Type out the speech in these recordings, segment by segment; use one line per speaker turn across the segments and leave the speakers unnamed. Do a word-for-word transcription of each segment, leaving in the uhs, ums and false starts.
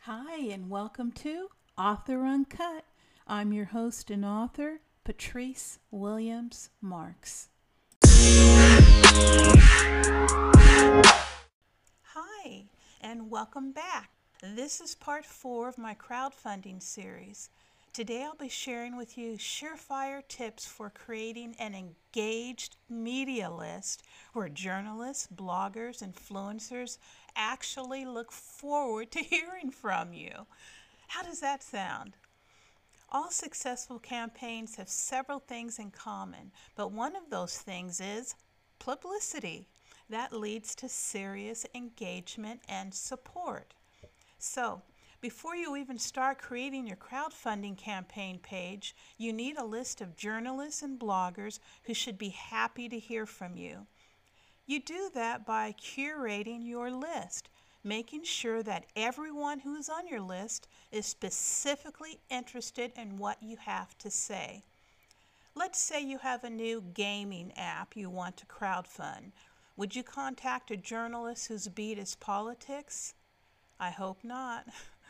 Hi, and welcome to Author Uncut. I'm your host and author, Patrice Williams Marks. Hi, and welcome back. This is part four of my crowdfunding series. Today I'll be sharing with you surefire tips for creating an engaged media list where journalists, bloggers, influencers actually look forward to hearing from you. How does that sound? All successful campaigns have several things in common, but one of those things is publicity. That leads to serious engagement and support. So, before you even start creating your crowdfunding campaign page, you need a list of journalists and bloggers who should be happy to hear from you. You do that by curating your list, making sure that everyone who is on your list is specifically interested in what you have to say. Let's say you have a new gaming app you want to crowdfund. Would you contact a journalist whose beat is politics? I hope not.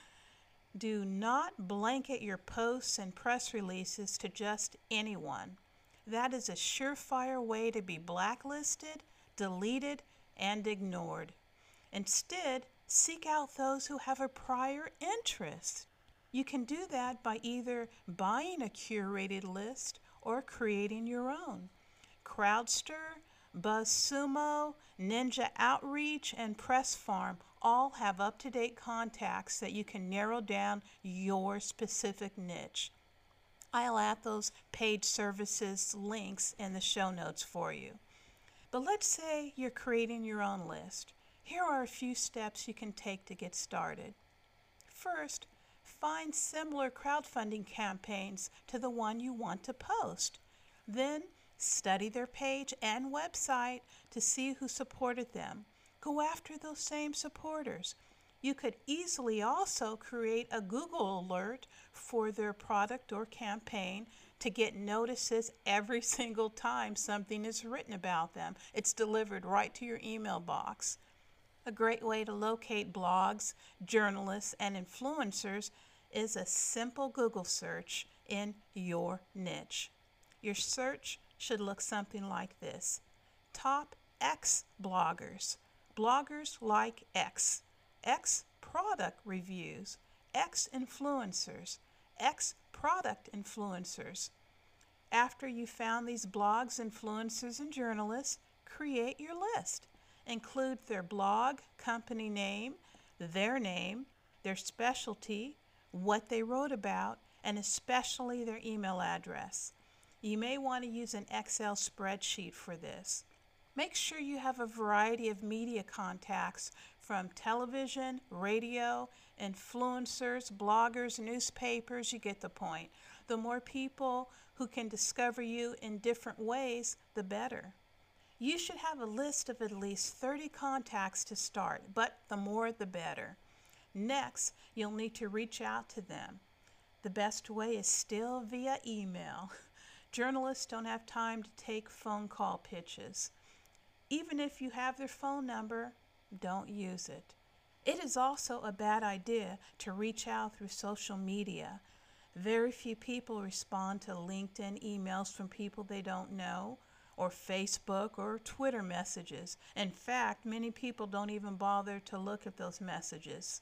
Do not blanket your posts and press releases to just anyone. That is a surefire way to be blacklisted, deleted, and ignored. Instead, seek out those who have a prior interest. You can do that by either buying a curated list or creating your own. Crowdster, BuzzSumo, Ninja Outreach, and PressFarm all have up-to-date contacts that you can narrow down your specific niche. I'll add those paid services links in the show notes for you. But let's say you're creating your own list. Here are a few steps you can take to get started. First, find similar crowdfunding campaigns to the one you want to post. Then, study their page and website to see who supported them. Go after those same supporters. You could easily also create a Google alert for their product or campaign to get notices every single time something is written about them. It's delivered right to your email box. A great way to locate blogs, journalists, and influencers is a simple Google search in your niche. Your search should look something like this: Top X bloggers, bloggers like X, X product reviews, X influencers, X product influencers. After you found these blogs, influencers, and journalists, create your list. Include their blog, company name, their name, their specialty, what they wrote about, and especially their email address. You may want to use an Excel spreadsheet for this. Make sure you have a variety of media contacts from television, radio, influencers, bloggers, newspapers. You get the point. The more people who can discover you in different ways, the better. You should have a list of at least thirty contacts to start, but the more the better. Next, you'll need to reach out to them. The best way is still via email. Journalists don't have time to take phone call pitches. Even if you have their phone number, don't use it. It is also a bad idea to reach out through social media. Very few people respond to LinkedIn emails from people they don't know, or Facebook or Twitter messages. In fact, many people don't even bother to look at those messages.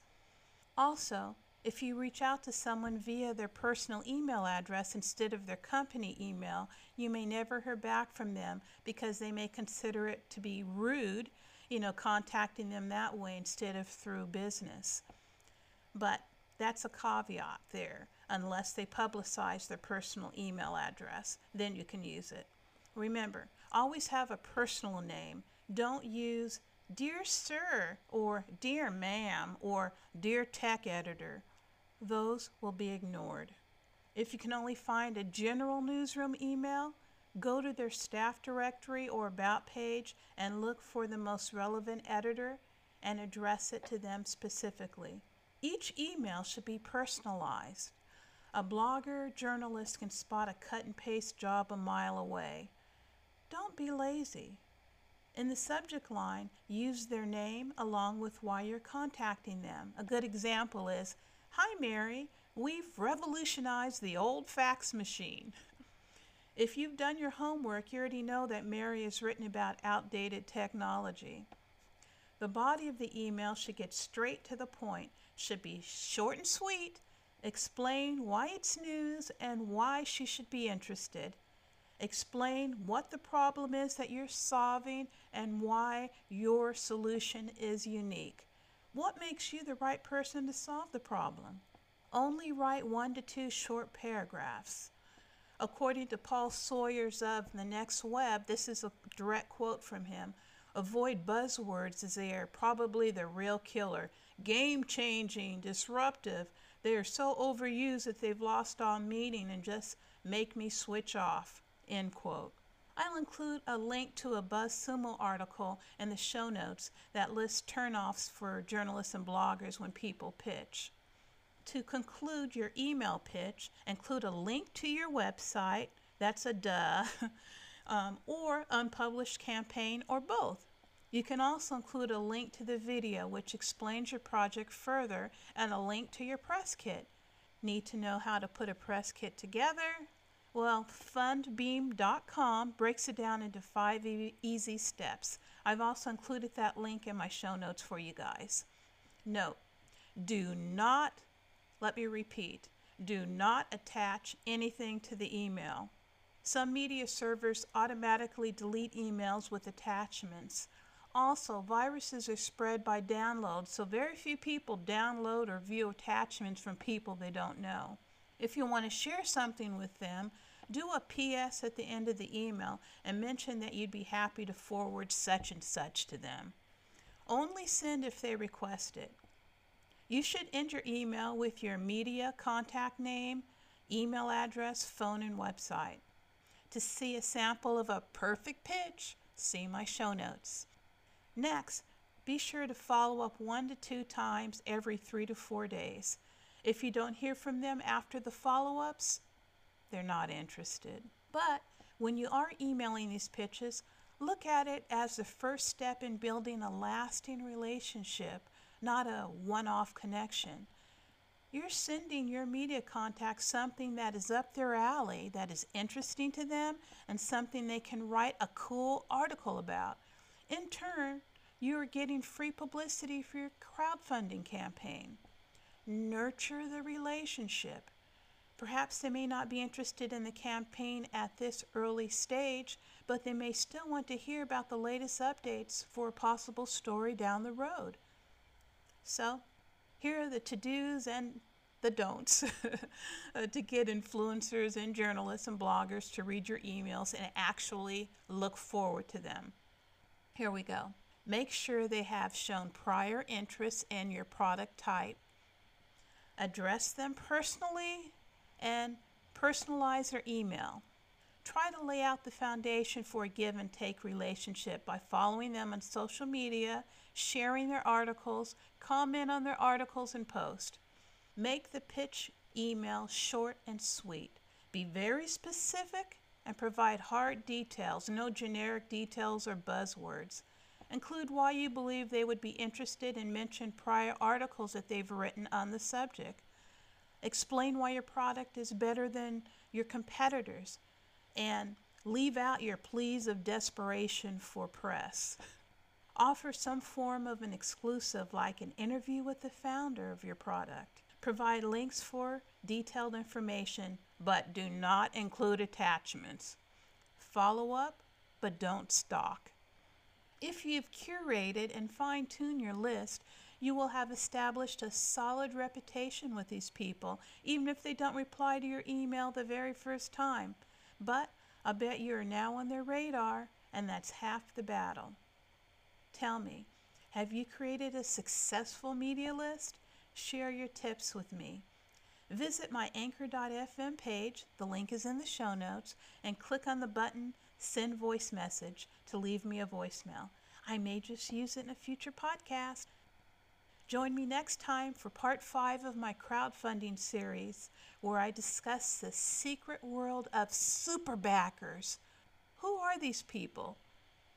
Also, if you reach out to someone via their personal email address instead of their company email, you may never hear back from them because they may consider it to be rude, you know, contacting them that way instead of through business. But that's a caveat there. Unless they publicize their personal email address, then you can use it. Remember, always have a personal name. Don't use Dear Sir or Dear Ma'am or Dear Tech Editor. Those will be ignored. If you can only find a general newsroom email, go to their staff directory or about page and look for the most relevant editor and address it to them specifically. Each email should be personalized. A blogger, journalist can spot a cut and paste job a mile away. Don't be lazy. In the subject line, use their name along with why you're contacting them. A good example is, "Hi Mary, we've revolutionized the old fax machine." If you've done your homework, you already know that Mary has written about outdated technology. The body of the email should get straight to the point, should be short and sweet, explain why it's news and why she should be interested. Explain what the problem is that you're solving and why your solution is unique. What makes you the right person to solve the problem? Only write one to two short paragraphs. According to Paul Sawyers of The Next Web, this is a direct quote from him, "Avoid buzzwords as they are probably the real killer. Game-changing, disruptive. They are so overused that they've lost all meaning and just make me switch off." End quote. I'll include a link to a BuzzSumo article in the show notes that lists turnoffs for journalists and bloggers when people pitch. To conclude your email pitch, include a link to your website, that's a duh, um, or unpublished campaign, or both. You can also include a link to the video which explains your project further and a link to your press kit. Need to know how to put a press kit together? Well, Fundbeam dot com breaks it down into five e- easy steps. I've also included that link in my show notes for you guys. Note, do not, let me repeat, do not attach anything to the email. Some media servers automatically delete emails with attachments. Also, viruses are spread by download, so very few people download or view attachments from people they don't know. If you want to share something with them, do a P S at the end of the email and mention that you'd be happy to forward such and such to them. Only send if they request it. You should end your email with your media contact name, email address, phone, and website. To see a sample of a perfect pitch, see my show notes. Next, be sure to follow up one to two times every three to four days. If you don't hear from them after the follow-ups, they're not interested. But when you are emailing these pitches, look at it as the first step in building a lasting relationship, not a one-off connection. You're sending your media contact something that is up their alley, that is interesting to them, and something they can write a cool article about. In turn, you are getting free publicity for your crowdfunding campaign. Nurture the relationship. Perhaps they may not be interested in the campaign at this early stage, but they may still want to hear about the latest updates for a possible story down the road. So, here are the to-dos and the don'ts to get influencers and journalists and bloggers to read your emails and actually look forward to them. Here we go. Make sure they have shown prior interest in your product type. Address them personally and personalize their email. Try to lay out the foundation for a give and take relationship by following them on social media, sharing their articles, comment on their articles and post. Make the pitch email short and sweet. Be very specific and provide hard details, no generic details or buzzwords. Include why you believe they would be interested and mention prior articles that they've written on the subject. Explain why your product is better than your competitors, and leave out your pleas of desperation for press. Offer some form of an exclusive, like an interview with the founder of your product. Provide links for detailed information, but do not include attachments. Follow up, but don't stalk. If you've curated and fine-tuned your list, you will have established a solid reputation with these people, even if they don't reply to your email the very first time. But I bet you are now on their radar, and that's half the battle. Tell me, have you created a successful media list? Share your tips with me. Visit my anchor dot f m page, the link is in the show notes, and click on the button Send Voice Message to leave me a voicemail. I may just use it in a future podcast. Join me next time for part five of my crowdfunding series, where I discuss the secret world of super backers. Who are these people?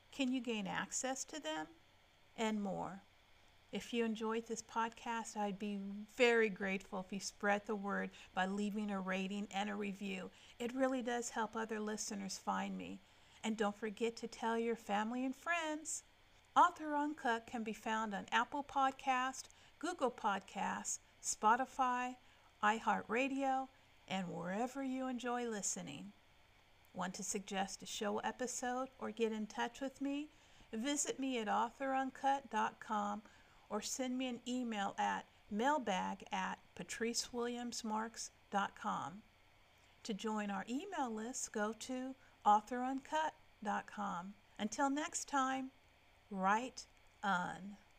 Can you gain access to them? And more. If you enjoyed this podcast, I'd be very grateful if you spread the word by leaving a rating and a review. It really does help other listeners find me. And don't forget to tell your family and friends. Author Uncut can be found on Apple Podcast, Google Podcasts, Spotify, iHeartRadio, and wherever you enjoy listening. Want to suggest a show episode or get in touch with me? Visit me at author uncut dot com or send me an email at mailbag at patrice williams marks dot com. To join our email list, go to author uncut dot com. Until next time, write on.